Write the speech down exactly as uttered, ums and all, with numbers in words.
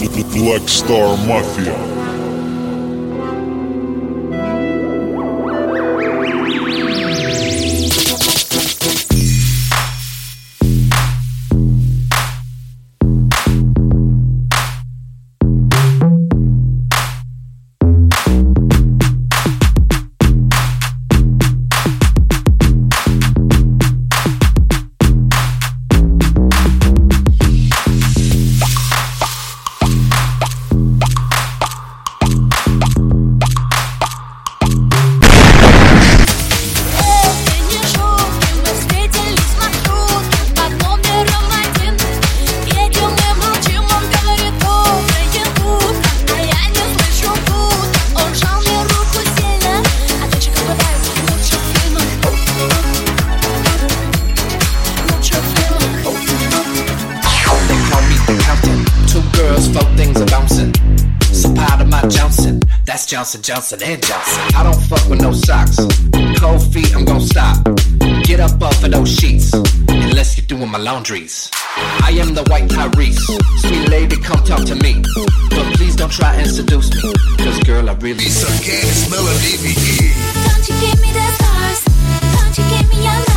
Black Star Mafia. Johnson, Johnson, and Johnson. I don't fuck with no socks. Cold feet, I'm gon' stop. Get up off of those sheets, unless you're doing my laundries. I am the white Tyrese. Sweet lady, come talk to me. But please don't try and seduce me, cause girl, I really suck ass melody. Don't you give me the stars? Don't you give me your love?